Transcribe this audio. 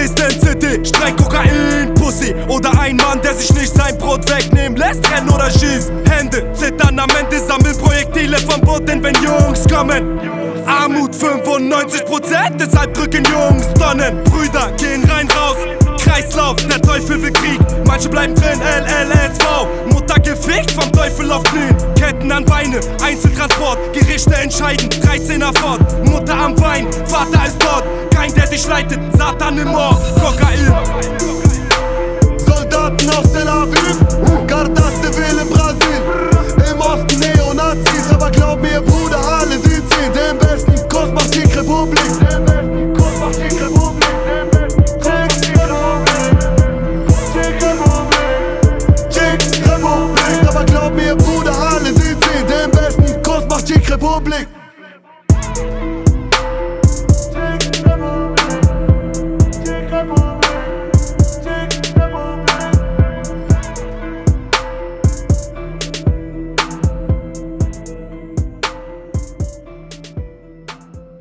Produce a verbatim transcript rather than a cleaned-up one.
Dresden City, Streik, Kokain, Pussy. Oder ein Mann, der sich nicht sein Brot wegnehmen lässt, rennen oder schießt. Hände zittern am Ende, sammeln Projektile vom Boden, wenn Jungs kommen. Armut fünfundneunzig Prozent, deshalb drücken Jungs Tonnen. Brüder gehen rein, raus, Kreislauf, der Teufel will Krieg. Manche bleiben drin, L L S V. Mutter gefickt, vom Teufel auf Knien. Ketten an Beine, Einzeltransport, Gerichte entscheiden, dreizehner fort. Mutter am Wein, Vater ist dort, kein der dich leitet, Satan im Ohr.